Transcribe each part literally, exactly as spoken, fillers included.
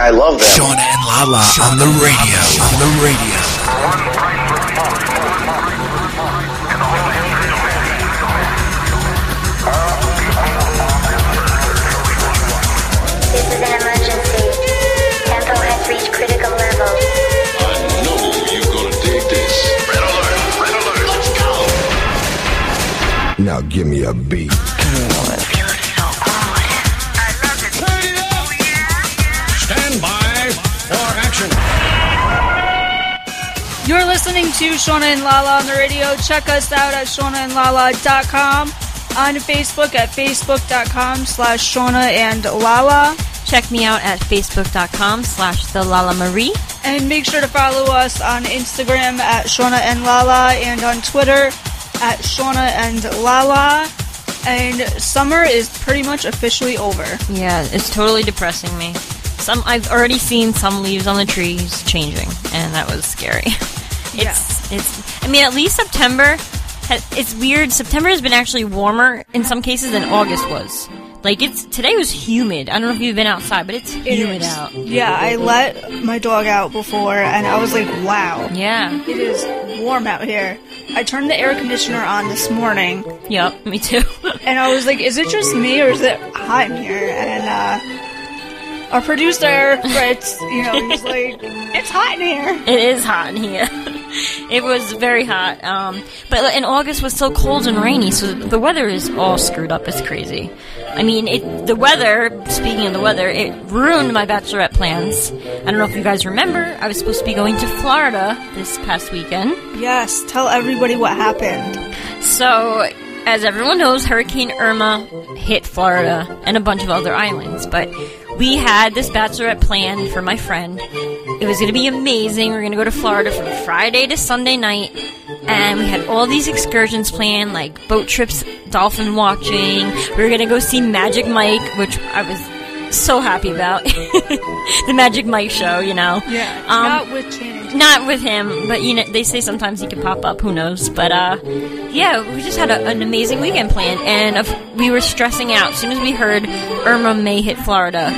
I love them. Shauna and Lala on the radio. On the radio. This is an emergency. Tempo has reached critical level. I know you're gonna dig this. Red alert! Red alert! Let's go! Now give me a beat. Stand by for action. You're listening to Shauna and Lala on the radio. Check us out at shauna and lala dot com. On Facebook at facebook.com slash Shauna and Lala. Check me out at facebook.com slash the Lala Marie. And make sure to follow us on Instagram at Shauna and Lala and on Twitter at Shauna and Lala. And summer is pretty much officially over. Yeah, it's totally depressing me. Some I've already seen some leaves on the trees changing, and that was scary. It's Yeah. it's. I mean, at least September. Ha- it's weird. September has been actually warmer in some cases than August was. Like it's today was humid. I don't know if you've been outside, but it's It humid is. out. Yeah, I let my dog out before, and I was like, wow. Yeah. It is warm out here. I turned the air conditioner on this morning, Yep. Me too. and I was like, is it just me, or is it hot in here? And, uh, our producer, Fritz, you know, he's like, it's hot in here. It is hot in here. It was very hot. Um, but in August was so cold and rainy, so the weather is all screwed up. It's crazy. I mean, it, the weather, speaking of the weather, it ruined my bachelorette plans. I don't know if you guys remember, I was supposed to be going to Florida this past weekend. Yes, tell everybody what happened. So, as everyone knows, Hurricane Irma hit Florida and a bunch of other islands, but we had this bachelorette planned for my friend. It was going to be amazing. We were going to go to Florida from Friday to Sunday night, and we had all these excursions planned, like boat trips, dolphin watching. We were going to go see Magic Mike, which I was so happy about. The Magic Mike show, you know. Yeah, Um, not with Channing. Not with him, but you know, they say sometimes he can pop up. Who knows? But uh, yeah, we just had a, an amazing weekend planned, and uh, we were stressing out. As soon as we heard Irma may hit Florida,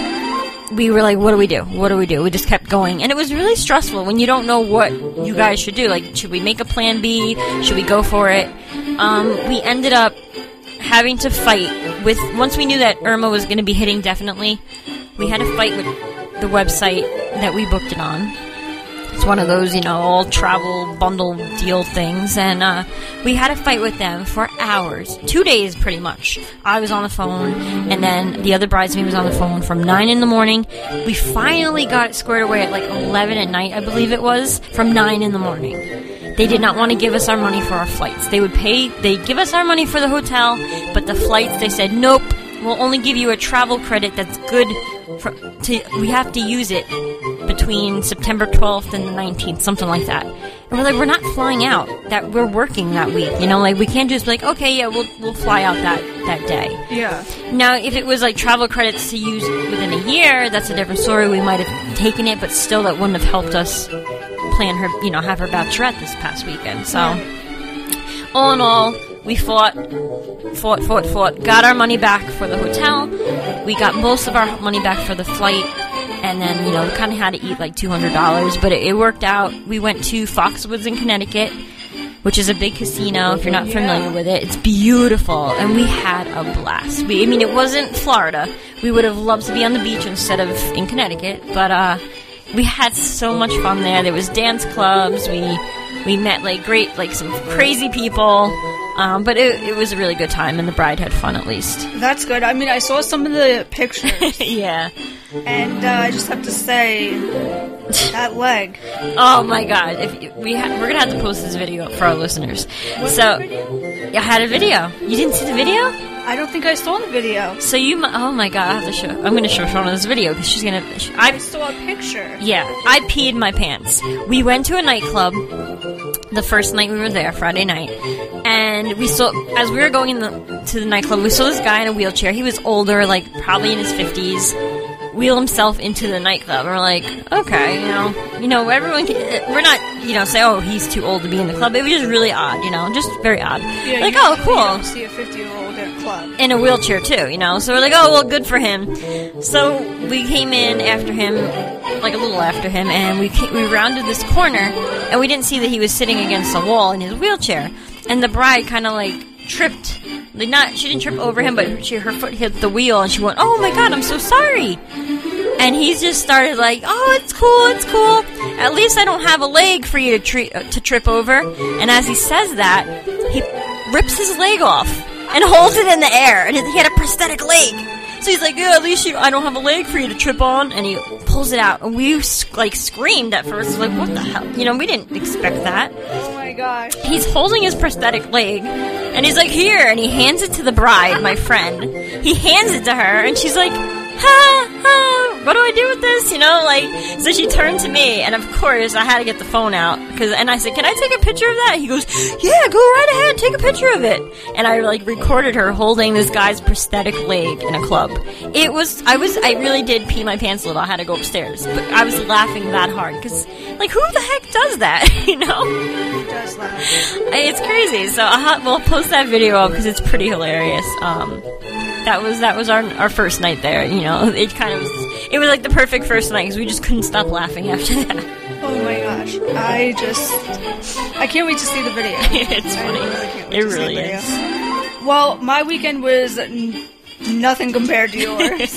we were like, "What do we do? What do we do?" We just kept going, and it was really stressful when you don't know what you guys should do. Like, should we make a plan B? Should we go for it? Um, we ended up having to fight with. Once we knew that Irma was going to be hitting, definitely, we had to fight with the website that we booked it on. It's one of those, you know, all travel bundle deal things, and uh, we had a fight with them for hours, two days pretty much. I was on the phone, and then the other bridesmaid was on the phone from nine in the morning. We finally got it squared away at like eleven at night, I believe it was, from nine in the morning. They did not want to give us our money for our flights. They would pay, they'd give us our money for the hotel, but the flights, they said, nope, we'll only give you a travel credit that's good for, to, we have to use it between September twelfth and the nineteenth, something like that. And we're like, we're not flying out. That we're working that week, you know. Like we can't just be like, okay, yeah, we'll we'll fly out that that day. Yeah. Now, if it was like travel credits to use within a year, that's a different story. We might have taken it, but still, that wouldn't have helped us plan her, you know, have her bachelorette this past weekend. So, all in all, we fought, fought, fought, fought. Got our money back for the hotel. We got most of our money back for the flight. And then, you know, we kind of had to eat like two hundred dollars, but it, it worked out. We went to Foxwoods in Connecticut, which is a big casino. If you're not familiar with it, it's beautiful, and we had a blast. We, I mean, it wasn't Florida. We would have loved to be on the beach instead of in Connecticut, but uh, we had so much fun there. There was dance clubs. We we met like great, like some crazy people. Um, but it, it was a really good time, and the bride had fun at least. That's good. I mean, I saw some of the pictures. Yeah. And uh, I just have to say, that leg. Oh my God! If you, we ha- we're gonna have to post this video for our listeners. What's so the video? I had a video. You didn't see the video? I don't think I saw the video. So you, mi- oh my God! I have to show. I'm gonna show Shauna this video because she's gonna. She, I I saw a picture. yeah. I peed my pants. We went to a nightclub. The first night we were there, Friday night, and we saw as we were going in the, to the nightclub, we saw this guy in a wheelchair. He was older, like probably in his fifties. wheel himself into the nightclub. And we're like, okay, you know, you know, everyone can, we're not, you know, say, oh, he's too old to be in the club. It was just really odd, you know, just very odd. Yeah, like, you oh, You cool. don't see a fifty-year-old at a club. In a wheelchair, too, you know, so we're like, oh, well, good for him. So we came in after him, like a little after him, and we came, we rounded this corner, and we didn't see that he was sitting against a wall in his wheelchair. And the bride kind of, like, tripped. Like, not, she didn't trip over him, but she, her foot hit the wheel, and she went, oh my god, I'm so sorry. And he just started like, oh, it's cool, it's cool. At least I don't have a leg for you to, tre- uh, to trip over. And as he says that, he rips his leg off and holds it in the air, and he had a prosthetic leg. So he's like, yeah, at least you, I don't have a leg for you to trip on. And he pulls it out, and we, like, screamed at first, like, what the hell? You know, we didn't expect that. Oh my gosh. He's holding his prosthetic leg, and he's like, here, and he hands it to the bride, my friend. He hands it to her, and she's like, ha, ha, what do I do with this? You know, like, so she turned to me, and of course, I had to get the phone out, cause, and I said, can I take a picture of that? He goes, yeah, go right ahead, take a picture of it. And I, like, recorded her holding this guy's prosthetic leg in a club. It was, I was, I really did pee my pants a little. I had to go upstairs, but I was laughing that hard, cause, like, who the heck does that, you know? Who does that? It's crazy, so I'll, we'll post that video up, because it's pretty hilarious. Um... That was that was our our first night there. You know, it kind of was. It was like the perfect first night because we just couldn't stop laughing after that. Oh my gosh! I just I can't wait to see the video. It's I funny. really can't wait It to see really the video. is. Well, my weekend was n- nothing compared to yours.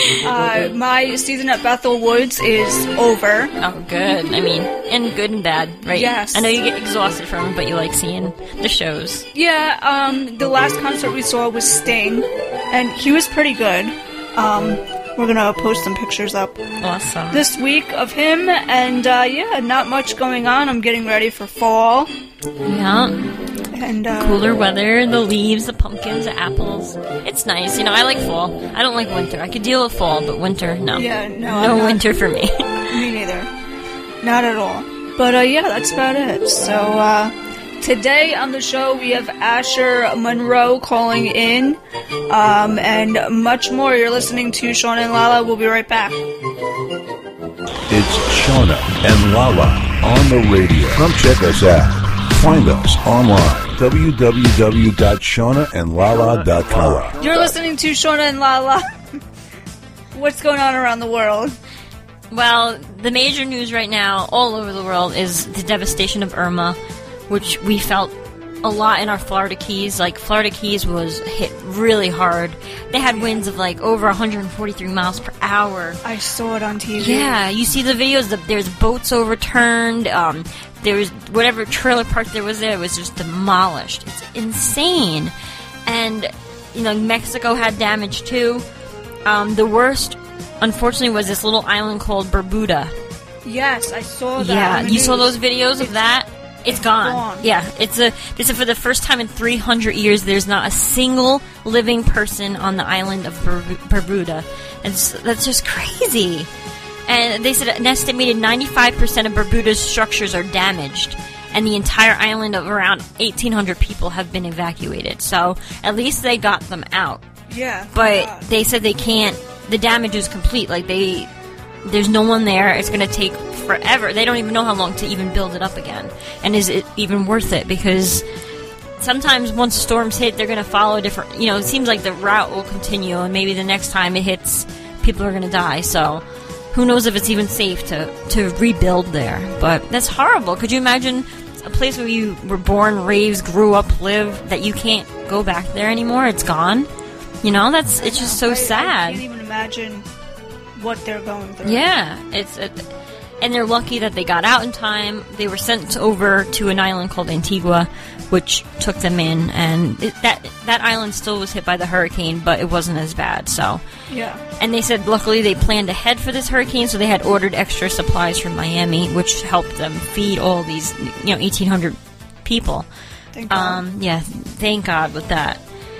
uh, my season at Bethel Woods is over. Oh, good. I mean, and good and bad, right? Yes. I know you get exhausted from it, but you like seeing the shows. Yeah, um, the last concert we saw was Sting, and he was pretty good. Um, we're gonna post some pictures up Awesome. this week of him, and uh, yeah, not much going on. I'm getting ready for fall, Yeah. and uh, Cooler weather, the leaves, the pumpkins, the apples. It's nice. You know, I like fall. I don't like winter. I could deal with fall, but winter, no. Yeah, no, No I'm not- winter for me. Me neither. Not at all. But uh, yeah, that's about it. So uh, today on the show we have Asher Monroe calling in, um, and much more. You're listening to Shauna and Lala. We'll be right back. It's Shauna and Lala on the radio. Come check us out. Find us online, w w w dot shauna and lala dot com. You're listening to Shauna and Lala. What's going on around the world? Well, the major news right now, all over the world, is the devastation of Irma, which we felt a lot in our Florida Keys. Like, Florida Keys was hit really hard. They had winds of, like, over one hundred forty-three miles per hour. I saw it on T V. Yeah, you see the videos, the, there's boats overturned, um, there's whatever trailer park there was there was just demolished. It's insane. And, you know, Mexico had damage, too. Um, the worst, unfortunately, was this little island called Barbuda. Yes, I saw that. Yeah, on the you saw news. those videos of It's- that? It's gone. gone. Yeah, it's a. This is for the first time in three hundred years. There's not a single living person on the island of Bar- Barbuda, and s- that's just crazy. And they said an estimated ninety-five percent of Barbuda's structures are damaged, and the entire island of around eighteen hundred people have been evacuated. So at least they got them out. Yeah. But yeah. they said they can't. The damage is complete. Like they, there's no one there. It's going to take forever. They don't even know how long to even build it up again. And is it even worth it? Because sometimes once storms hit, they're going to follow a different. You know, it seems like the route will continue, and maybe the next time it hits, people are going to die. So who knows if it's even safe to to rebuild there? But that's horrible. Could you imagine a place where you were born, raised, grew up, lived, that you can't go back there anymore? It's gone. You know, that's it's just so I, I sad. can't even imagine what they're going through. Yeah, it's it, and they're lucky that they got out in time. They were sent over to an island called Antigua, which took them in, and it, that that island still was hit by the hurricane, but it wasn't as bad. So, Yeah. and they said luckily they planned ahead for this hurricane, so they had ordered extra supplies from Miami, which helped them feed all these, you know, eighteen hundred people. Thank God. Um, yeah, thank God with that.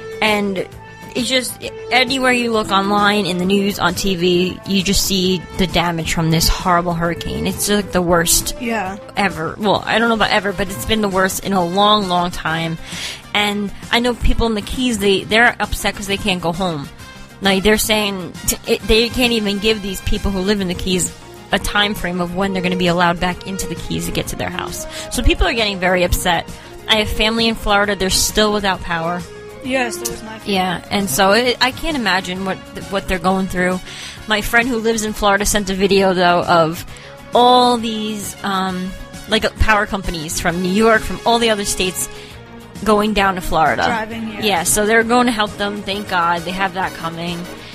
And it's just, anywhere you look online, in the news, on T V, you just see the damage from this horrible hurricane. It's like the worst yeah. ever. Well, I don't know about ever, but it's been the worst in a long, long time. And I know people in the Keys, they, they're upset because they can't go home. Like, they're saying t- it, they can't even give these people who live in the Keys a time frame of when they're going to be allowed back into the Keys to get to their house. So people are getting very upset. I have family in Florida. They're still without power. Yes, that was my favorite. Yeah, and so it, I can't imagine what what they're going through. My friend who lives in Florida sent a video, though, of all these, um, like, power companies from New York, from all the other states, going down to Florida. Driving, yeah. Yeah, so they're going to help them. Thank God they have that coming.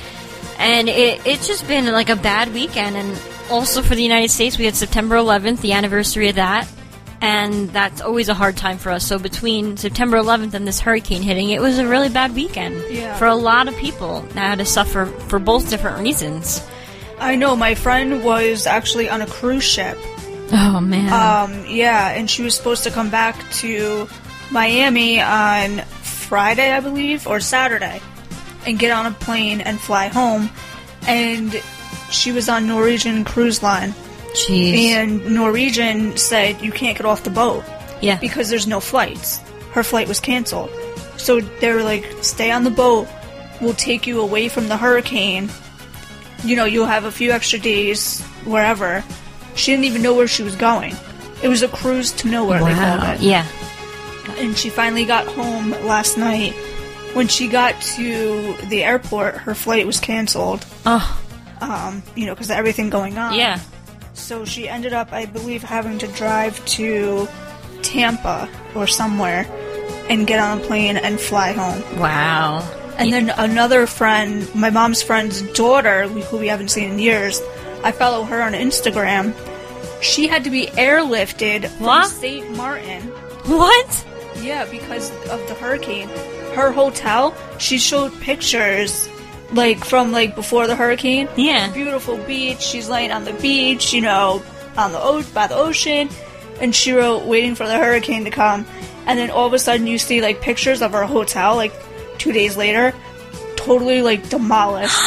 And it, it's just been, like, a bad weekend. And also for the United States, we had September eleventh, the anniversary of that. And that's always a hard time for us. So between September eleventh and this hurricane hitting, it was a really bad weekend Yeah. for a lot of people that had to suffer for both different reasons. I know, my friend was actually on a cruise ship. Oh, man. Um, yeah, and she was supposed to come back to Miami on Friday, I believe, or Saturday, and get on a plane and fly home. And she was on Norwegian Cruise Line. Jeez. And Norwegian said you can't get off the boat Yeah. because there's no flights. Her flight was canceled. So they were like, stay on the boat. We'll take you away from the hurricane. You know, you'll have a few extra days wherever. She didn't even know where she was going. It was a cruise to nowhere, they called Wow. it. Yeah. And she finally got home last night. When she got to the airport, her flight was canceled. Oh, Um, you know, because of everything going on. yeah. So she ended up, I believe, having to drive to Tampa or somewhere and get on a plane and fly home. Wow. And then another friend, my mom's friend's daughter, who we haven't seen in years, I follow her on Instagram. She had to be airlifted What? from Saint Martin. What? Yeah, because of the hurricane. Her hotel, she showed pictures, like, from, like, before the hurricane. Yeah. Beautiful beach. She's laying on the beach, you know, on the o- by the ocean. And she wrote, waiting for the hurricane to come. And then all of a sudden you see, like, pictures of her hotel, like, two days later, totally, like, demolished.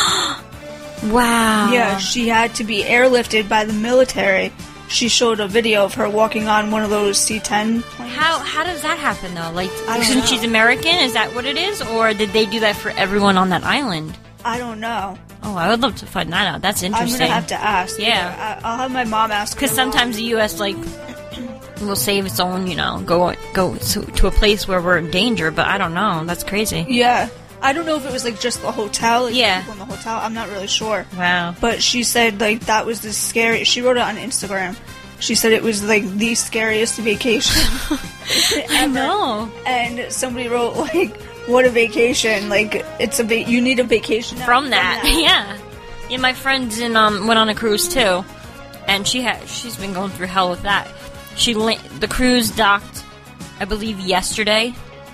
Wow. Yeah, she had to be airlifted by the military. She showed a video of her walking on one of those C ten planes. How how does that happen though? Like, I don't since know. she's American, is that what it is, or did they do that for everyone on that island? I don't know. Oh, I would love to find that out. That's I'm interesting. gonna have to ask. Yeah. I- I'll have my mom ask. Because her mom. sometimes the U S like will save its own, you know, go go to, to a place where we're in danger. But I don't know. That's crazy. Yeah. I don't know if it was, like, just the hotel. Like, Yeah. people in the hotel. I'm not really sure. Wow. But she said, like, that was the scary. She wrote it on Instagram. She said it was, like, the scariest vacation I ever. know. And somebody wrote, like, what a vacation. Like, it's a va- you need a vacation now From that, yeah. Yeah, my friends in um went on a cruise too, and she had she's been going through hell with that. She la- the cruise docked, I believe, yesterday,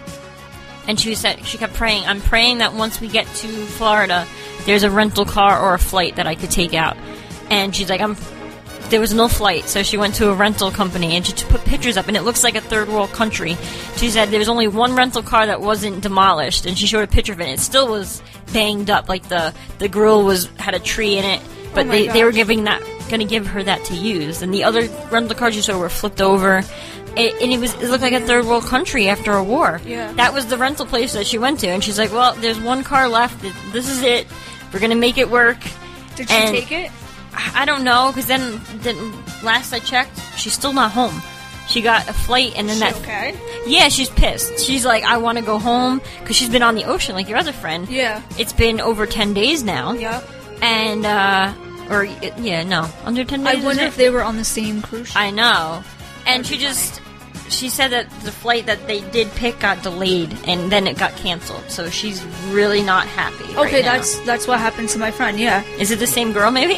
and she said she kept praying. I'm praying that once we get to Florida, there's a rental car or a flight that I could take out. And she's like, I'm. There was no flight, so she went to a rental company and she t- put pictures up, and it looks like a third world country. She said there was only one rental car that wasn't demolished, and she showed a picture of it. And it still was banged up, like the the grill was had a tree in it, but Oh my they, they were gosh. giving that going to give her that to use. And the other rental cars you saw were flipped over, it, and it was it looked like a third world country after a war. Yeah. That was the rental place that she went to, and she's like, "Well, there's one car left. This is it. We're gonna make it work." Did she And- take it? I don't know, because then, then last I checked, she's still not home. She got a flight, and then She that. okay? Yeah, she's pissed. She's like, I want to go home, because she's been on the ocean like your other friend. Yeah. It's been over ten days now. Yep. And, uh, or, yeah, no, under ten days. I wonder isn't if it? they were on the same cruise ship. I know. And That'd she be just. She said that the flight that they did pick got delayed, and then it got canceled. So she's really not happy. right Okay, now. that's that's what happened to my friend. Yeah, Is it the same girl, maybe?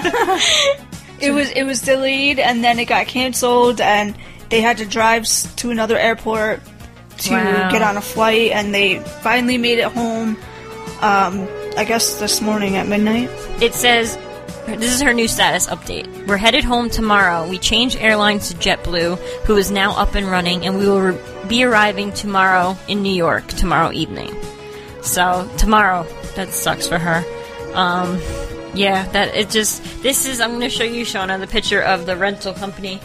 it was it was delayed and then it got canceled, and they had to drive s- to another airport to Wow. get on a flight, and they finally made it home. Um, I guess this morning at midnight. It says, this is her new status update. We're headed home tomorrow. We changed airlines to JetBlue, who is now up and running, and we will re- be arriving tomorrow in New York tomorrow evening. So, tomorrow. That sucks for her. Um, yeah, that, it just, this is, I'm going to show you, Shauna, the picture of the rental company.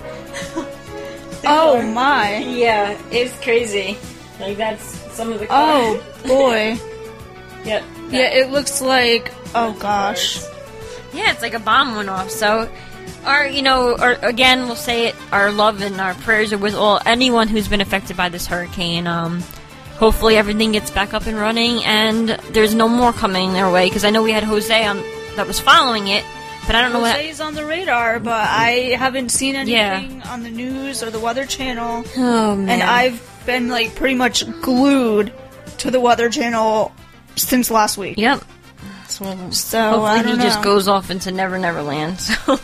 Oh my! Yeah, it's crazy. Like, that's some of the Oh boy! Yep. Yeah, it looks like, oh gosh. Yeah, it's like a bomb went off. So, our, you know, our, again, we'll say it, our love and our prayers are with all anyone who's been affected by this hurricane. Um, hopefully everything gets back up and running, and there's no more coming their way, because I know we had Jose on that was following it, but I don't know what... Jose's on the radar, but I haven't seen anything Yeah. on the news or the Weather Channel. Oh, man. And I've been, like, pretty much glued to the Weather Channel since last week. Yep. So, So, hopefully I he don't just know. goes off into Never Never Land. So.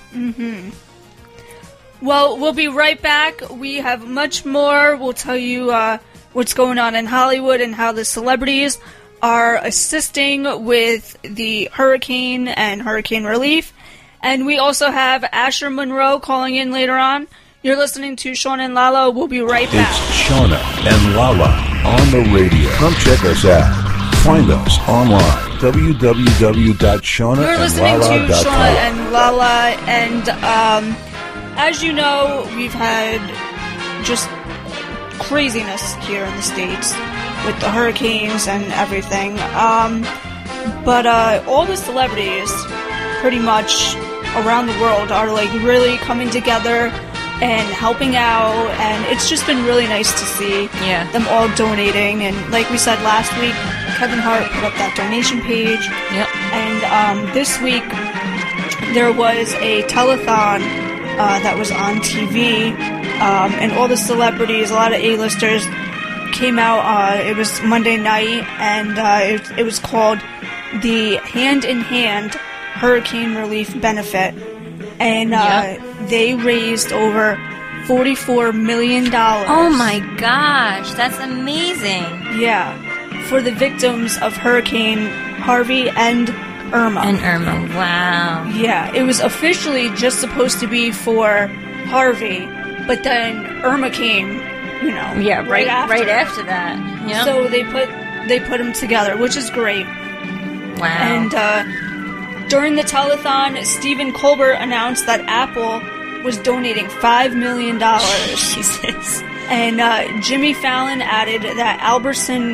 Well, we'll be right back. We have much more. We'll tell you uh, what's going on in Hollywood and how the celebrities are assisting with the hurricane and hurricane relief. And we also have Asher Monroe calling in later on. You're listening to Shauna and Lala. We'll be right back. It's Shauna and Lala on the radio. Come check us out. Find us online, w w w dot shauna You're and listening lala to dot com. Shauna and Lala, and um, as you know, we've had just craziness here in the States with the hurricanes and everything. Um, but uh, all the celebrities, pretty much around the world, are like really coming together and helping out, and it's just been really nice to see Yeah. them all donating. And like we said last week, Kevin Hart put up that donation page. Yep. And um, this week, there was a telethon uh, that was on T V, um, and all the celebrities, a lot of A-listers, came out. Uh, it was Monday night, and uh, it, it was called the Hand in Hand Hurricane Relief Benefit. And uh, Yep. they raised over forty-four million dollars. Oh my gosh, that's amazing. Yeah, for the victims of Hurricane Harvey and Irma. And Irma, wow. Yeah, it was officially just supposed to be for Harvey, but then Irma came, you know, Yeah, right, after. right after that. Yep. So they put they put them together, which is great. wow. And uh, during the telethon, Stephen Colbert announced that Apple was donating five million dollars. Jesus. And uh, Jimmy Fallon added that Albertson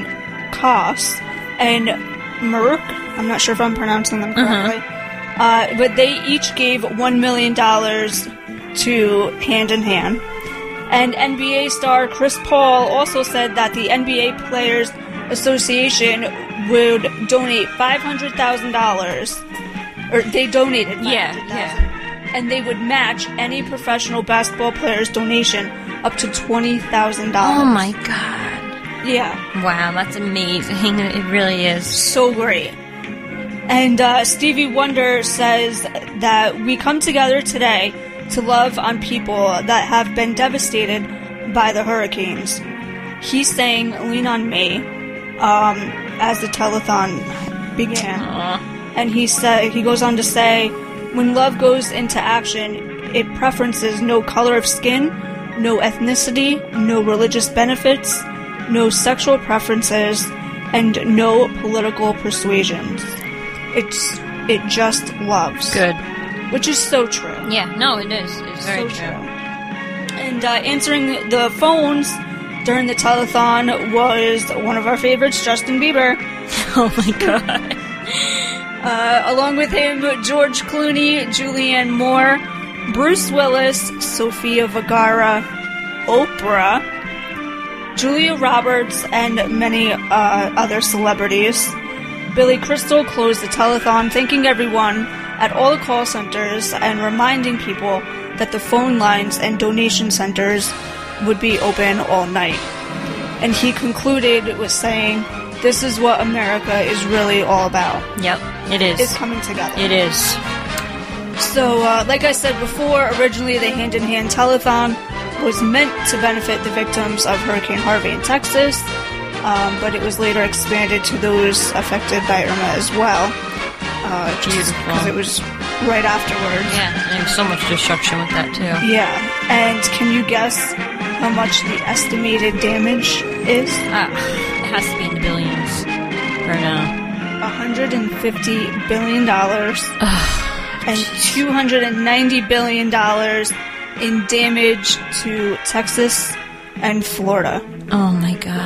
Koss and Merck, I'm not sure if I'm pronouncing them correctly, uh, but they each gave one million dollars to Hand in Hand. And N B A star Chris Paul also said that the N B A Players Association would donate five hundred thousand dollars, or they donated Yeah, five hundred thousand dollars. And they would match any professional basketball player's donation up to twenty thousand dollars. Oh my god. Yeah, Wow, that's amazing. It really is. so great. And uh, Stevie Wonder says that we come together today to love on people that have been devastated by the hurricanes. He sang Lean on Me um, as the telethon began. Aw. And he said, he goes on to say, when love goes into action, it preferences no color of skin, no ethnicity, no religious benefits, no sexual preferences, and no political persuasions. It's it just loves. Good. Which is so true. Yeah, no, it is. It's very so true. And uh, answering the phones during the telethon was one of our favorites, Justin Bieber. Oh my god. Uh, along with him, George Clooney, Julianne Moore, Bruce Willis, Sofia Vergara, Oprah, Julia Roberts, and many uh, other celebrities. Billy Crystal closed the telethon, thanking everyone at all the call centers and reminding people that the phone lines and donation centers would be open all night. And he concluded with saying, "This is what America is really all about. Yep, it is. It's coming together." It is. So, uh, like I said before, originally the Hand in Hand Telethon was meant to benefit the victims of Hurricane Harvey in Texas, um, but it was later expanded to those affected by Irma as well. Uh, just Beautiful. because it was right afterwards. Yeah, and there's so much destruction with that too. Yeah. And can you guess how much the estimated damage is? Ah, it has to be in the billions. Or no? one hundred fifty billion dollars. And two hundred ninety billion dollars in damage to Texas and Florida. Oh my god.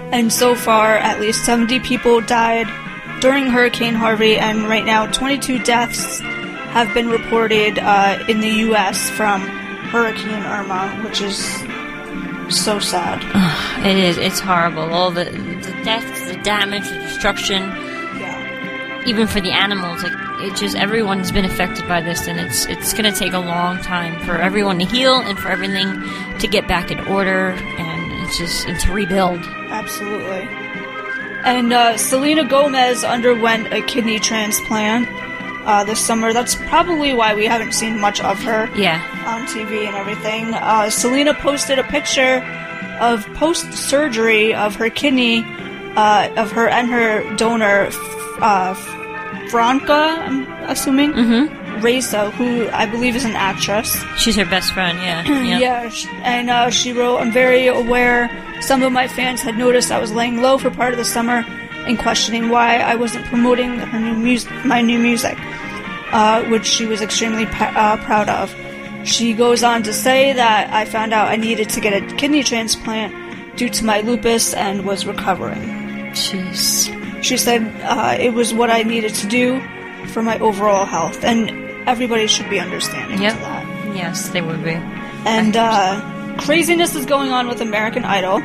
And so far, at least seventy people died during Hurricane Harvey, and right now twenty-two deaths have been reported uh, in the U S from Hurricane Irma, which is so sad. It is. It's horrible. All the, the deaths, the damage, the destruction. Yeah. Even for the animals, like it just everyone's been affected by this, and it's it's going to take a long time for everyone to heal and for everything to get back in order, and it's just and to rebuild. Absolutely. And uh, Selena Gomez underwent a kidney transplant uh, this summer. That's probably why we haven't seen much of her Yeah. on T V and everything. Uh, Selena posted a picture of post-surgery of her kidney, uh, of her and her donor, uh, Franca, I'm assuming, Mm-hmm. Reza, who I believe is an actress. She's her best friend. Yeah. Yeah. Yeah, sh- and uh, she wrote, "I'm very aware some of my fans had noticed I was laying low for part of the summer and questioning why I wasn't promoting her new mus- my new music, uh, which she was extremely pa- uh, proud of." She goes on to say that I found out I needed to get a kidney transplant due to my lupus and was recovering. Jeez. She said uh, it was what I needed to do for my overall health, and everybody should be understanding Yep. to that. Yes, they would be. And uh, craziness is going on with American Idol.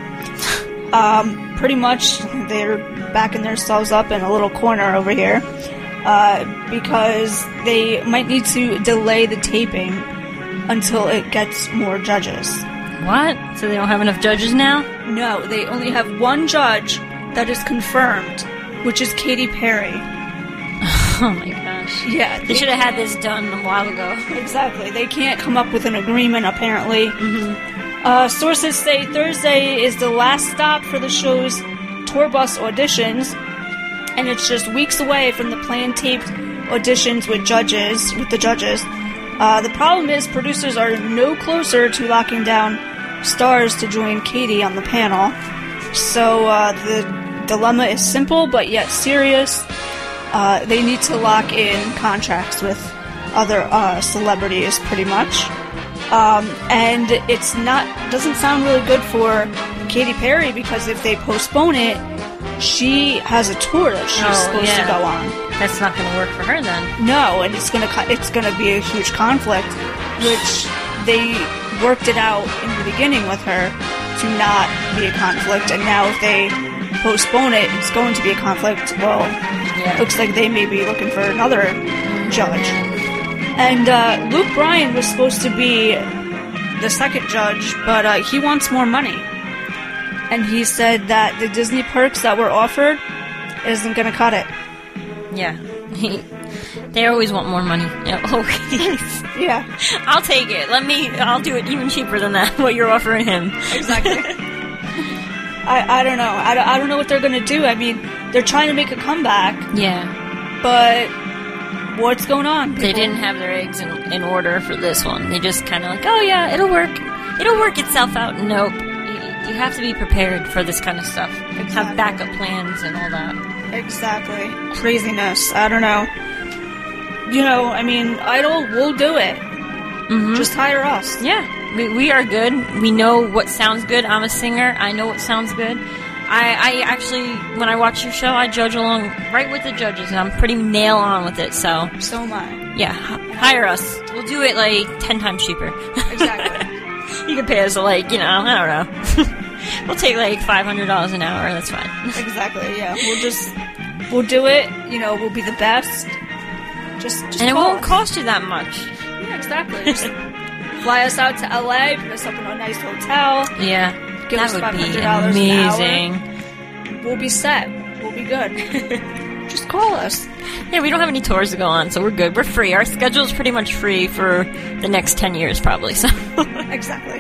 Um, pretty much, they're backing themselves up in a little corner over here uh, because they might need to delay the taping until it gets more judges. What? So they don't have enough judges now? No, they only have one judge that is confirmed, which is Katy Perry. Oh my gosh. Yeah, They should have had this done a while ago. Exactly. They can't come up with an agreement, apparently. Mm-hmm. Uh, sources say Thursday is the last stop for the show's tour bus auditions, and it's just weeks away from the planned taped auditions with judges, with the judges. Uh, the problem is producers are no closer to locking down stars to join Katy on the panel. So uh, the dilemma is simple, but yet serious. Uh, they need to lock in contracts with other uh, celebrities, pretty much. Um, and it's not doesn't sound really good for Katy Perry, because if they postpone it, she has a tour that she's Oh, supposed yeah. to go on. That's not going to work for her then. No, and it's gonna co- it's gonna be a huge conflict, which they worked it out in the beginning with her to not be a conflict, and now if they postpone it, it's going to be a conflict. Well, Yeah. looks like they may be looking for another judge. And uh, Luke Bryan was supposed to be the second judge, but uh, he wants more money. And he said that the Disney perks that were offered isn't going to cut it. Yeah. They always want more money. Yeah, always. Yeah, I'll take it. Let me, I'll do it even cheaper than that, what you're offering him. exactly. I, I don't know. I, don't- I don't know what they're going to do. I mean, they're trying to make a comeback, Yeah. but what's going on? They People- didn't have their eggs in, in order for this one. They just kind of like, oh yeah, it'll work. It'll work itself out. Nope. You, you have to be prepared for this kind of stuff. Exactly. Have backup plans and all that. Exactly. Craziness. I don't know. You know, I mean, Idol will do it. Mm-hmm. Just hire us. Yeah, we, we are good. We know what sounds good. I'm a singer. I know what sounds good. I, I actually, when I watch your show, I judge along right with the judges, and I'm pretty nail on with it. So, So am I. yeah, h- hire us. We'll do it like ten times cheaper. Exactly. You can pay us like, you know, I don't know. We'll take like five hundred dollars an hour. That's fine. Exactly, yeah. We'll just, we'll do it. You know, we'll be the best. Just, just And it call won't us. cost you that much. Yeah, exactly. Just fly us out to L A, put us up in a nice hotel. Yeah, Give that us would five be hundred dollars an hour. amazing. We'll be set. We'll be good. Just call us. Yeah, we don't have any tours to go on, so we're good. We're free. Our schedule's pretty much free for the next ten years, probably. So Exactly.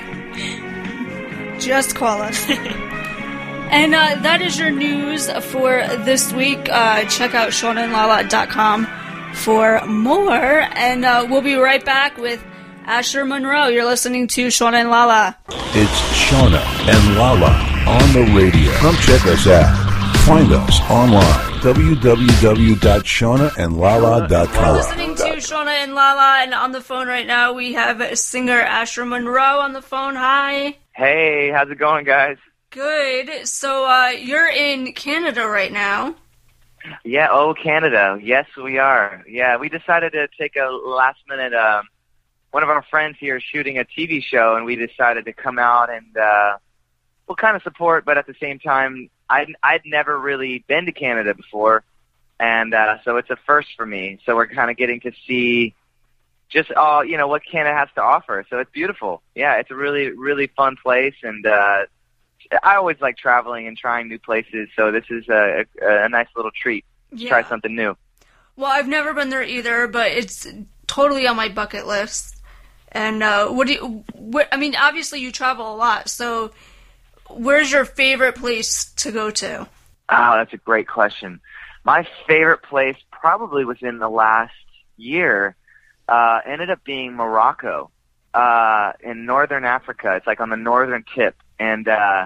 Just call us. And uh, that is your news for this week. Uh, check out shauna and lala dot com for more. And uh, we'll be right back with Asher Monroe. You're listening to Shauna and Lala. It's Shauna and Lala on the radio. Come check us out. Find us online, w w w dot shauna and lala dot You're com. listening to Shauna and Lala, and on the phone right now we have singer Asher Monroe on the phone. Hi. Hey, how's it going, guys? Good. So uh, you're in Canada right now. Yeah, oh, Canada. Yes, we are. Yeah, we decided to take a last-minute, um, one of our friends here is shooting a T V show, and we decided to come out and, uh, well, kind of support, but at the same time, I'd, I'd never really been to Canada before, and uh, so it's a first for me. So we're kind of getting to see just all, you know, what Canada has to offer. So it's beautiful. Yeah, it's a really, really fun place, and uh, I always like traveling and trying new places, so this is a, a, a nice little treat to Yeah. try something new. Well, I've never been there either, but it's totally on my bucket list. And uh, what do you? What, I mean, obviously you travel a lot, so where's your favorite place to go to? Oh, that's a great question. My favorite place probably within the last year uh, ended up being Morocco uh, in northern Africa. It's like on the northern tip, and uh,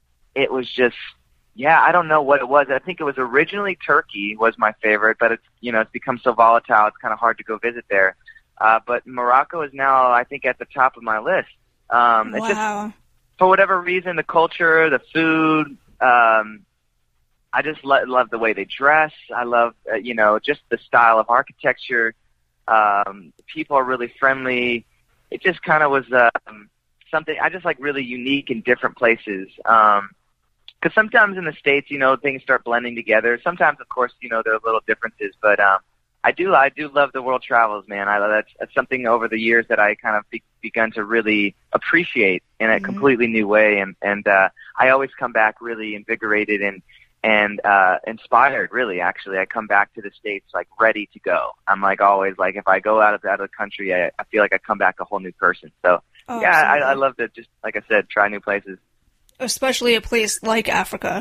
it was just, yeah, I don't know what it was. I think it was originally Turkey was my favorite, but it's, you know, it's become so volatile, it's kind of hard to go visit there. Uh, but Morocco is now, I think, at the top of my list. Um, it's just, Wow. for whatever reason, the culture, the food, um, I just lo- love the way they dress. I love, uh, you know, just the style of architecture. Um, people are really friendly. It just kind of was um, something I just like really unique in different places. Um, because sometimes in the States, you know, things start blending together. Sometimes, of course, you know, there are little differences, but um, I do, I do love the world travels, man. I that's, that's something over the years that I kind of be, begun to really appreciate in a Mm-hmm. completely new way, and and uh, I always come back really invigorated and and uh, inspired. Really, actually, I come back to the States like ready to go. I'm like always like if I go out of out of the country, I, I feel like I come back a whole new person. So Oh, yeah, I, absolutely. I love to just like I said, try new places. Especially a place like Africa.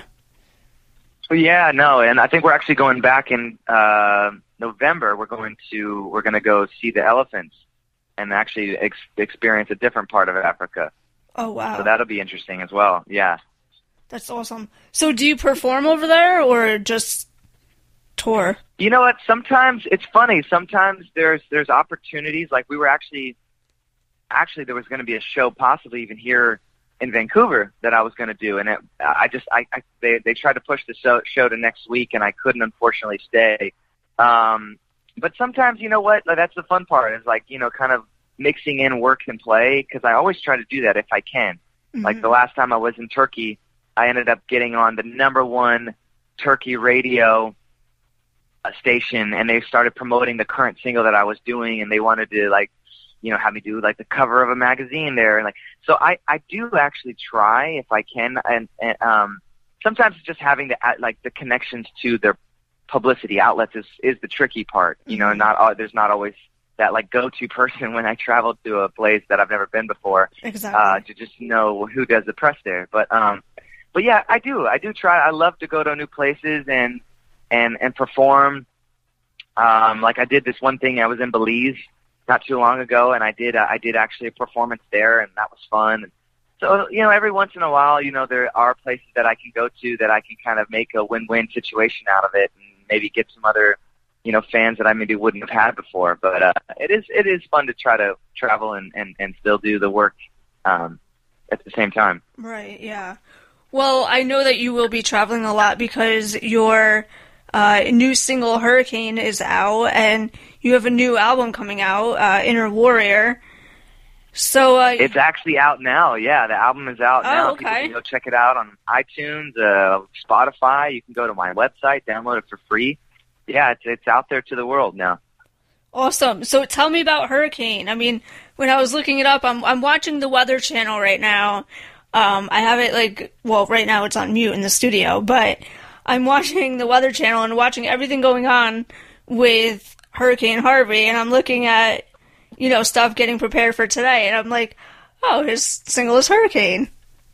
Well, yeah, no, and I think we're actually going back in uh, November. We're going to we're going to go see the elephants and actually ex- experience a different part of Africa. Oh, wow. So that'll be interesting as well. Yeah. That's awesome. So do you perform over there or just tour? You know what? Sometimes it's funny. Sometimes there's there's opportunities. Like we were actually actually there was going to be a show possibly even here in Vancouver that I was going to do, and it, I just I, I they they tried to push the show, show to next week, and I couldn't unfortunately stay. Um, but sometimes you know what? Like, that's the fun part is like you know kind of mixing in work and play, because I always try to do that if I can. Mm-hmm. Like the last time I was in Turkey, I ended up getting on the number one Turkey radio uh, station, and they started promoting the current single that I was doing, and they wanted to like, you know, have me do like the cover of a magazine there, and like, so I I do actually try if I can, and, and um, sometimes it's just having the like the connections to their publicity outlets is is the tricky part, you know. Mm-hmm. Not all, there's not always that like go-to person when I travel to a place that I've never been before, Exactly. uh, to just know who does the press there. But um, but yeah, I do. I do try. I love to go to new places and and and perform. Um, like I did this one thing. I was in Belize not too long ago, and I did. Uh, I did actually a performance there, and that was fun. So you know, every once in a while, you know, there are places that I can go to that I can kind of make a win-win situation out of it, and maybe get some other, you know, fans that I maybe wouldn't have had before. But uh, it is it is fun to try to travel and, and, and still do the work um, at the same time. Right, yeah. Well, I know that you will be traveling a lot because your uh, new single, Hurricane, is out, and you have a new album coming out, uh, Inner Warrior. So, uh, It's actually out now. Yeah, the album is out Oh, now. okay. People can go check it out on iTunes, uh, Spotify. You can go to my website, download it for free. Yeah, it's it's out there to the world now. awesome. So tell me about Hurricane. I mean, when I was looking it up, I'm I'm watching the Weather Channel right now. Um, I have it like, well, right now it's on mute in the studio, but I'm watching the Weather Channel and watching everything going on with Hurricane Harvey, and I'm looking at, you know, stuff getting prepared for today, and I'm like, oh, his single is Hurricane.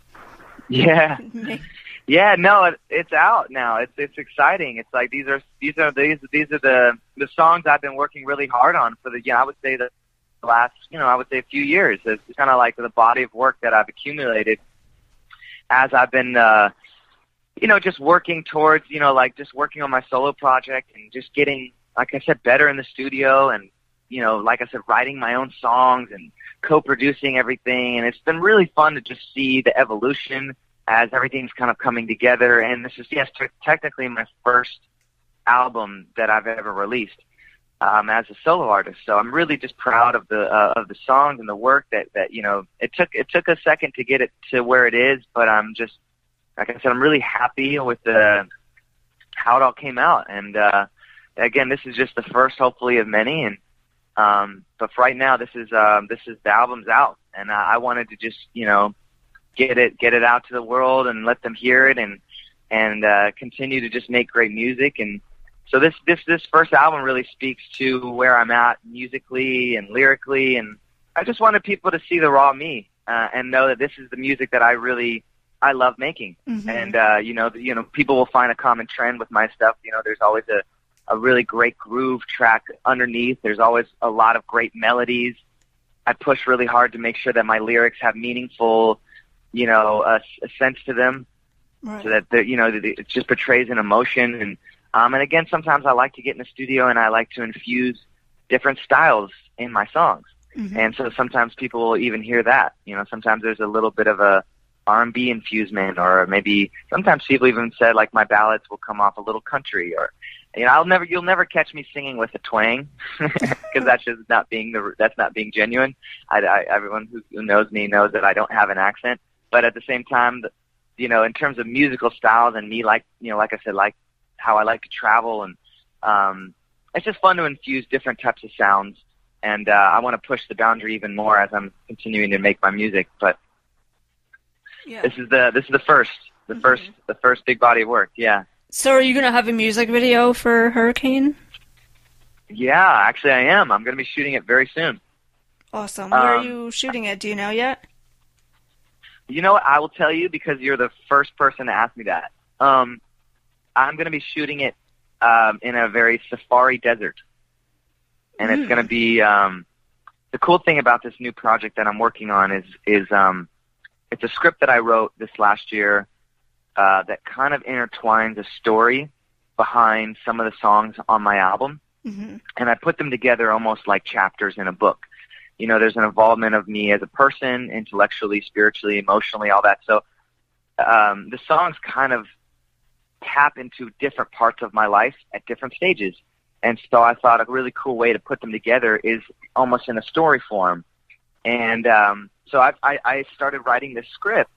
Yeah. Yeah, no, it, it's out now. It's it's exciting. It's like these are these are these these are the the songs I've been working really hard on for the, you know, I would say the last, you know, I would say a few years. It's kind of like the body of work that I've accumulated as I've been, uh, you know, just working towards, you know, like just working on my solo project and just getting, like I said, better in the studio, and, you know, like I said, writing my own songs and co-producing everything. And it's been really fun to just see the evolution as everything's kind of coming together. And this is, yes, t- technically my first album that I've ever released um, as a solo artist. So I'm really just proud of the uh, of the songs and the work that, that, you know, it took it took a second to get it to where it is, but I'm just, like I said, I'm really happy with the how it all came out. And uh, again, this is just the first, hopefully, of many. And um, but for right now, this is um, this is the album's out, and uh, I wanted to just, you know, get it get it out to the world and let them hear it, and and uh, continue to just make great music. And so this this this first album really speaks to where I'm at musically and lyrically, and I just wanted people to see the raw me uh, and know that this is the music that I really I love making. Mm-hmm. And uh, you know, you know, people will find a common trend with my stuff. You know, there's always a a really great groove track underneath. There's always a lot of great melodies. I push really hard to make sure that my lyrics have meaningful, you know, a, a sense to them, Right. so that the, you know, it just portrays an emotion. And um, and again, sometimes I like to get in the studio and I like to infuse different styles in my songs. Mhm. And so sometimes people will even hear that. You know, sometimes there's a little bit of a R and B infusement, or maybe sometimes people even said like my ballads will come off a little country, or you know, I'll never, you'll never catch me singing with a twang, because that's just not being the, that's not being genuine. I, I, everyone who, who knows me knows that I don't have an accent. But at the same time, you know, in terms of musical styles and me, like, you know, like I said, like how I like to travel, and um, it's just fun to infuse different types of sounds. And uh, I want to push the boundary even more as I'm continuing to make my music. But Yeah. this is the this is the first, the Mhm. first, the first big body of work. Yeah. So are you going to have a music video for Hurricane? Yeah, actually, I am. I'm going to be shooting it very soon. Awesome. Where are Um, you shooting it? Do you know yet? You know what? I will tell you, because you're the first person to ask me that. Um, I'm going to be shooting it um, in a very safari desert. And it's Mm. going to be um, the cool thing about this new project that I'm working on is is um, it's a script that I wrote this last year uh, that kind of intertwines a story behind some of the songs on my album. Mm-hmm. And I put them together almost like chapters in a book. You know, there's an involvement of me as a person, intellectually, spiritually, emotionally, all that. So um, the songs kind of tap into different parts of my life at different stages. And so I thought a really cool way to put them together is almost in a story form. And um, so I, I, I started writing this script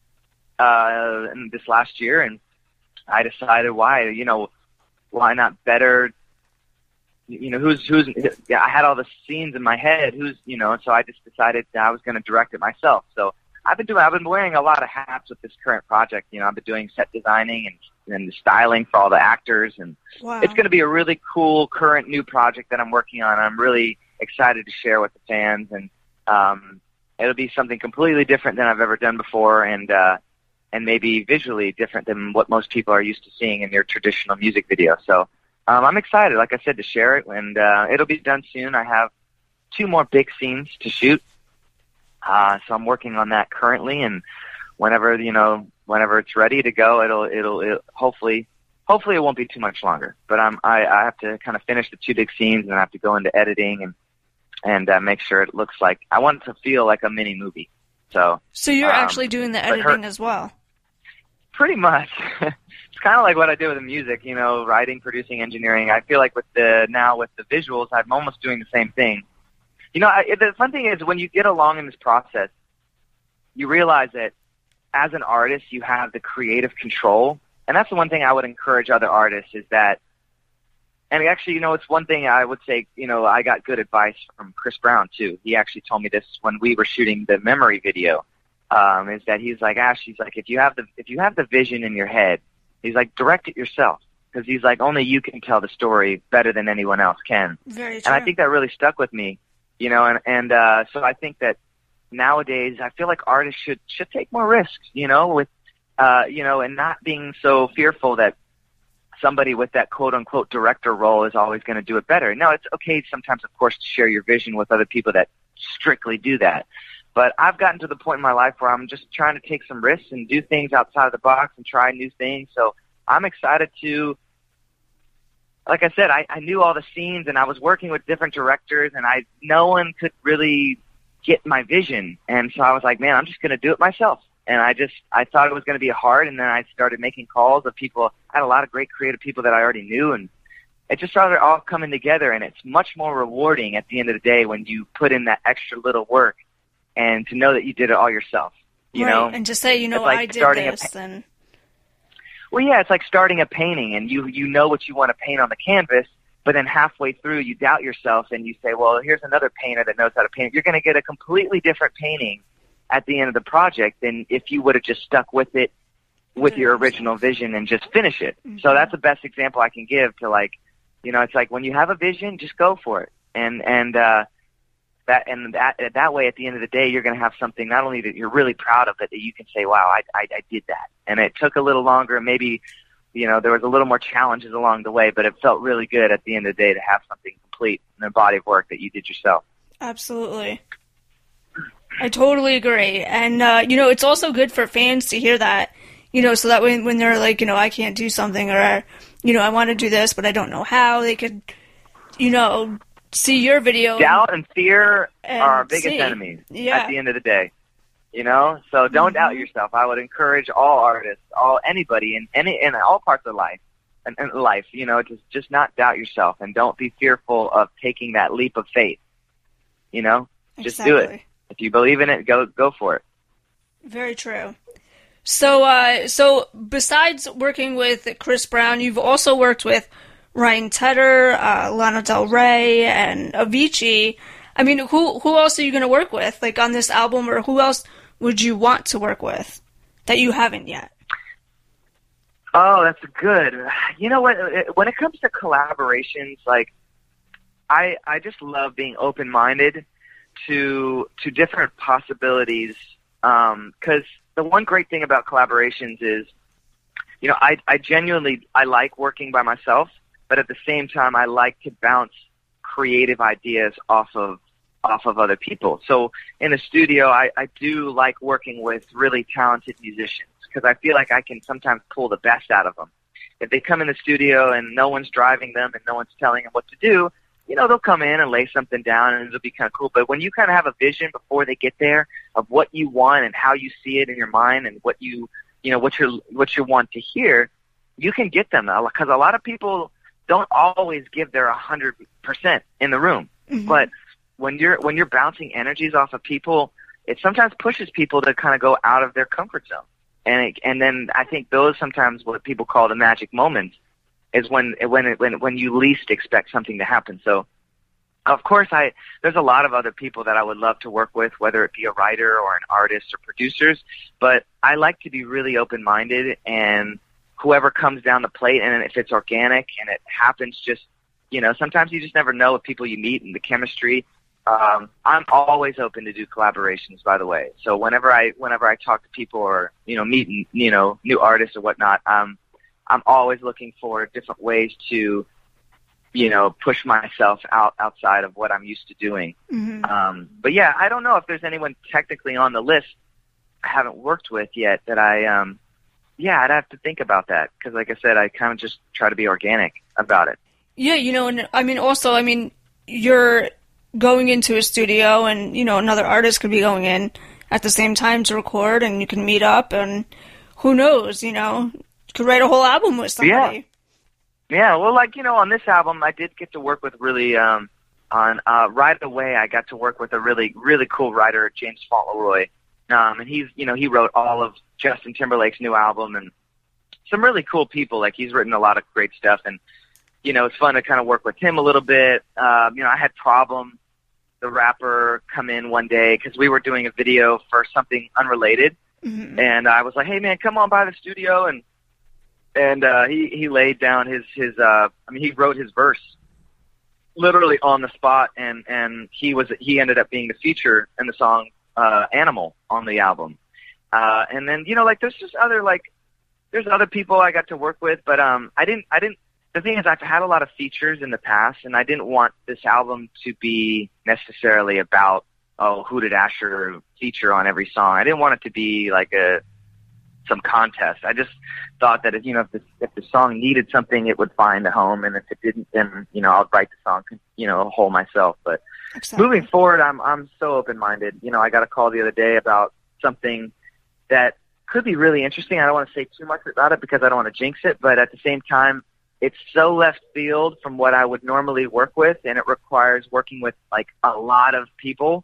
uh, in this last year, and I decided why, you know, why not better, you know, who's, who's, yeah, I had all the scenes in my head, who's, you know, and so I just decided that I was going to direct it myself. So I've been doing, I've been wearing a lot of hats with this current project. You know, I've been doing set designing and, and the styling for all the actors, and Wow. it's going to be a really cool current new project that I'm working on. I'm really excited to share with the fans, and um, it'll be something completely different than I've ever done before, and uh, and maybe visually different than what most people are used to seeing in their traditional music video. So um, I'm excited, like I said, to share it, and uh, it'll be done soon. I have two more big scenes to shoot, uh, so I'm working on that currently, and whenever, you know, whenever it's ready to go, it'll it'll, it'll hopefully. Hopefully it won't be too much longer, but I'm, I, I have to kind of finish the two big scenes, and I have to go into editing and and uh, make sure it looks like, I want it to feel like a mini movie. So So you're um, actually doing the but her- editing as well? pretty much, it's kind of like what I do with the music, you know, writing, producing, engineering. I feel like with the now with the visuals, I'm almost doing the same thing. You know, I, the fun thing is when you get along in this process, you realize that as an artist, you have the creative control. And that's the one thing I would encourage other artists is that, and actually, you know, it's one thing I would say, you know, I got good advice from Chris Brown, too. He actually told me this when we were shooting the Memory video, um, is that he's like, Ash, he's like, if you have the, if you have the vision in your head, he's like, direct it yourself. Because he's like, only you can tell the story better than anyone else can. Very true. And I think that really stuck with me, you know, and, and uh, so I think that nowadays I feel like artists should, should take more risks, you know, with, Uh, you know, and not being so fearful that somebody with that quote-unquote director role is always going to do it better. No, it's okay sometimes, of course, to share your vision with other people that strictly do that. But I've gotten to the point in my life where I'm just trying to take some risks and do things outside of the box and try new things. So I'm excited to, like I said, I, I knew all the scenes, and I was working with different directors, and I no one could really get my vision. And so I was like, man, I'm just going to do it myself. And I just, I thought it was going to be hard, and then I started making calls of people. I had a lot of great creative people that I already knew, and it just started all coming together, and it's much more rewarding at the end of the day when you put in that extra little work and to know that you did it all yourself, you right. know? And just say, you know, like I did starting this, a, and... Well, yeah, it's like starting a painting, and you, you know what you want to paint on the canvas, but then halfway through you doubt yourself, and you say, well, here's another painter that knows how to paint. You're going to get a completely different painting at the end of the project than if you would have just stuck with it with your original vision and just finish it. Mm-hmm. So that's the best example I can give to, like, you know, it's like when you have a vision, just go for it. And, and, uh, that, and that, that way at the end of the day, you're going to have something not only that you're really proud of, but that you can say, wow, I, I, I did that. And it took a little longer, and maybe, you know, there was a little more challenges along the way, but it felt really good at the end of the day to have something complete in a body of work that you did yourself. Absolutely. I totally agree. And, uh, you know, it's also good for fans to hear that, you know, so that when, when they're like, you know, I can't do something, or, you know, I want to do this, but I don't know how, they could, you know, see your video. Doubt and fear and are our biggest see. enemies yeah. at the end of the day, you know? So don't mm-hmm. doubt yourself. I would encourage all artists, all anybody in any in all parts of life, and, and life, you know, just just not doubt yourself, and don't be fearful of taking that leap of faith. You know, just exactly. do it. If you believe in it, go go for it. Very true. So, uh, so besides working with Chris Brown, you've also worked with Ryan Tedder, uh, Lana Del Rey, and Avicii. I mean, who who else are you going to work with, like, on this album, or who else would you want to work with that you haven't yet? Oh, that's good. You know what? When it comes to collaborations, like, I I just love being open-minded to to different possibilities. Um, 'cause the one great thing about collaborations is, you know, I I genuinely I like working by myself, but at the same time I like to bounce creative ideas off of off of other people. So in the studio, I, I do like working with really talented musicians, because I feel like I can sometimes pull the best out of them. If they come in the studio and no one's driving them and no one's telling them what to do, you know, they'll come in and lay something down, and it'll be kind of cool. But when you kind of have a vision before they get there of what you want and how you see it in your mind and what you, you know, what you what you want to hear, you can get them. Because a lot of people don't always give their one hundred percent in the room. Mm-hmm. But when you're when you're bouncing energies off of people, it sometimes pushes people to kind of go out of their comfort zone. And it, and then I think those sometimes what people call the magic moments is when when it, when when you least expect something to happen. So, of course, I there's a lot of other people that I would love to work with, whether it be a writer or an artist or producers. But I like to be really open-minded, and whoever comes down the plate, and if it's organic and it happens, just, you know, sometimes you just never know with people you meet and the chemistry. Um, I'm always open to do collaborations, by the way. So whenever I whenever I talk to people or, you know, meet, you know, new artists or whatnot, um, I'm always looking for different ways to, you know, push myself out outside of what I'm used to doing. Mm-hmm. Um, but yeah, I don't know if there's anyone technically on the list I haven't worked with yet that I, um, yeah, I'd have to think about that. 'Cause like I said, I kind of just try to be organic about it. Yeah. You know, and I mean, also, I mean, you're going into a studio and, you know, another artist could be going in at the same time to record, and you can meet up, and who knows, you know, you could write a whole album with somebody. Yeah. Yeah. Well, like, you know, on this album, I did get to work with really, um, on, uh, right away, I got to work with a really, really cool writer, James Fauntleroy. Um, and he's, you know, he wrote all of Justin Timberlake's new album, and some really cool people. Like, he's written a lot of great stuff, and, you know, it's fun to kind of work with him a little bit. Um, you know, I had Problem, the rapper, come in one day because we were doing a video for something unrelated. Mm-hmm. And I was like, hey, man, come on by the studio. And and uh, he, he laid down his, his uh, I mean, he wrote his verse literally on the spot. And, and he was he ended up being the feature in the song uh, Animal on the album. Uh, and then, you know, like, there's just other, like, there's other people I got to work with. But um, I didn't, I didn't, the thing is, I've had a lot of features in the past, and I didn't want this album to be necessarily about, oh, who did Asher feature on every song. I didn't want it to be like a some contest. I just thought that if, you know, if the, if the song needed something, it would find a home, and if it didn't, then, you know, I'll write the song, you know, whole myself. But exactly. Moving forward, I'm I'm so open-minded. You know, I got a call the other day about something that could be really interesting. I don't want to say too much about it because I don't want to jinx it, but at the same time, it's so left field from what I would normally work with, and it requires working with like a lot of people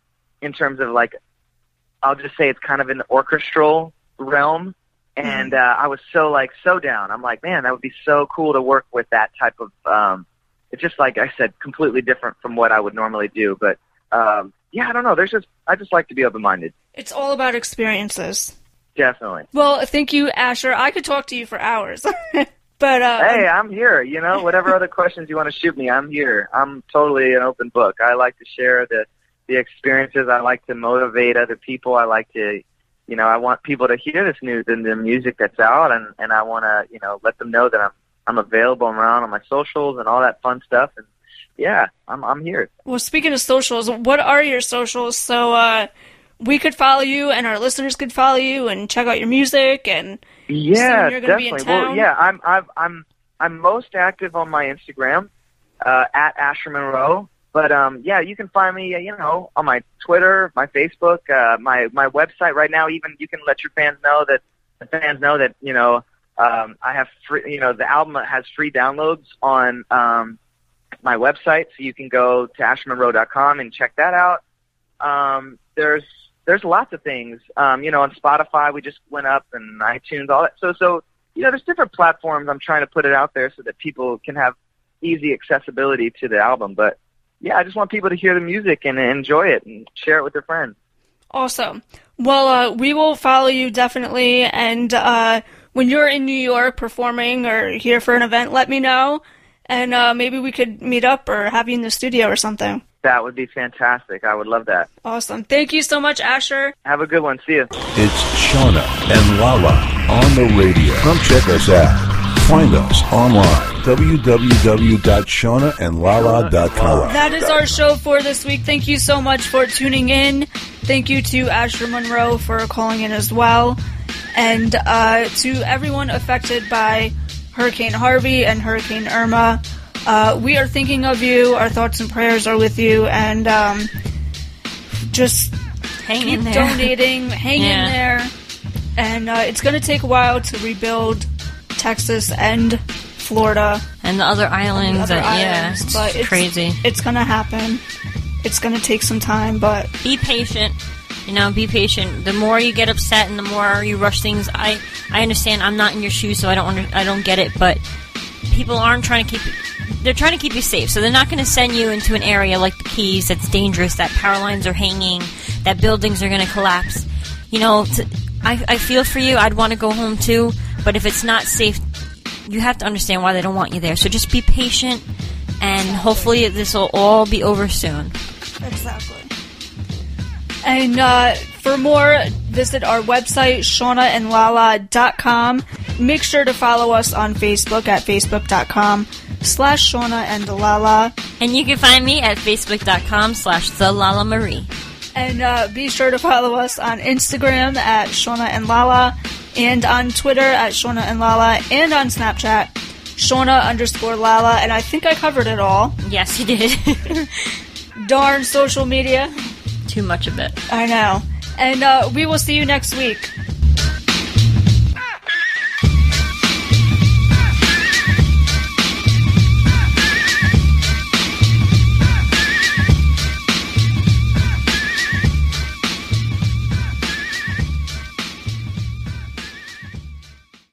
in terms of like, I'll just say it's kind of in the orchestral realm. And uh, I was so like so down. I'm like, man, that would be so cool to work with that type of. Um, it's just like I said, completely different from what I would normally do. But um, yeah, I don't know. There's just I just like to be open-minded. It's all about experiences. Definitely. Well, thank you, Asher. I could talk to you for hours. But uh, hey, I'm here. You know, whatever other questions you want to shoot me, I'm here. I'm totally an open book. I like to share the the experiences. I like to motivate other people. I like to, you know, I want people to hear this news and the music that's out, and and I want to, you know, let them know that I'm I'm available around on my socials and all that fun stuff. And yeah, I'm I'm here. Well, speaking of socials, what are your socials? So uh, we could follow you, and our listeners could follow you, and check out your music and. Yeah, you're gonna be in definitely. Well, town. yeah, I'm I've, I'm I'm most active on my Instagram uh, at Asher Monroe. But um, yeah, you can find me, uh, you know, on my Twitter, my Facebook, uh, my my website. Right now, even you can let your fans know that the fans know that you know um, I have free, you know, the album has free downloads on um, my website, so you can go to asher monroe dot com and check that out. Um, there's There's lots of things, um, you know, on Spotify, we just went up, and iTunes, all that. So, so, you know, there's different platforms. I'm trying to put it out there so that people can have easy accessibility to the album. But, yeah, I just want people to hear the music and enjoy it and share it with their friends. Awesome. Well, uh, we will follow you definitely. And uh, when you're in New York performing or here for an event, let me know. And uh, maybe we could meet up or have you in the studio or something. That would be fantastic. I would love that. Awesome. Thank you so much, Asher. Have a good one. See you. It's Shauna and Lala on the radio. Come check us out. Find us online, w w w dot shauna and lala dot com. That is our show for this week. Thank you so much for tuning in. Thank you to Asher Monroe for calling in as well. And uh, to everyone affected by Hurricane Harvey and Hurricane Irma, Uh, we are thinking of you. Our thoughts and prayers are with you, and um, just Hang keep in there. donating, hang Yeah. in there. And uh, it's going to take a while to rebuild Texas and Florida. And the other islands, and the other uh, yeah, islands, it's but it's, crazy. It's going to happen. It's going to take some time, but Be patient. You know, be patient. The more you get upset and the more you rush things, I I understand. I'm not in your shoes, so I don't under, I don't get it. But people aren't trying to keep. They're trying to keep you safe, so they're not going to send you into an area like the Keys that's dangerous, that power lines are hanging, that buildings are going to collapse. You know, t- I, I feel for you. I'd want to go home too, but if it's not safe, you have to understand why they don't want you there. So just be patient, and hopefully this will all be over soon. exactly. And uh, for more, visit our website, shauna and lala dot com. Make sure to follow us on Facebook at facebook dot com slash Shauna and Lala. And you can find me at facebook dot com slash the Lala Marie. And uh, be sure to follow us on Instagram at Shauna and Lala, and on Twitter at Shauna and Lala, and on Snapchat, Shauna underscore Lala. And I think I covered it all. Yes, you did. Darn social media. Too much of it. I know. And uh, we will see you next week.